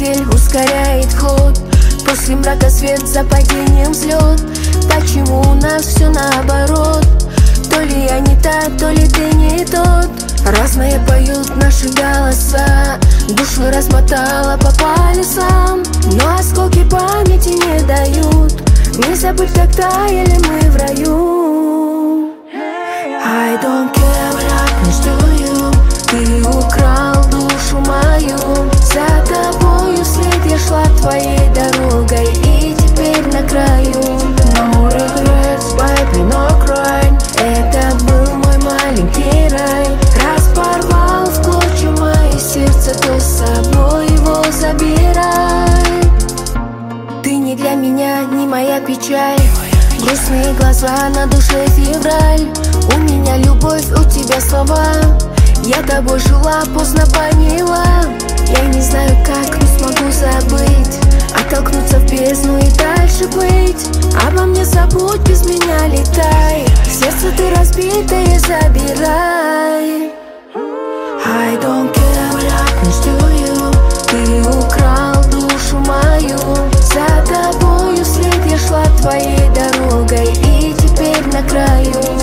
постель ускоряет ход. После мрака свет, за падением взлет. Почему у нас все наоборот? То ли я не та, то ли ты не тот. Разные поют наши голоса, душу размотала по пальцам, но осколки памяти не дают не забыть, как таяли мы в раю. I don't care what happens to you. Ты украл душу мою. За тобою вслед я шла твоей дорогой, и теперь на краю. No regrets, baby, no crying. Это был мой маленький рай. Распорвал в клочья мое сердце, то с собой его забирай. Ты не для меня, не моя печаль. Грустные глаза, на душе февраль. У меня любовь, у тебя слова. Я тобой жила, поздно поняла. Я не знаю как, но смогу забыть, оттолкнуться в бездну и дальше быть. Обо мне забудь, без меня летай. Сердце ты разбитое забирай. I don't care what happens to you. Ты украл душу мою. За тобою вслед я шла твоей дорогой, и теперь на краю.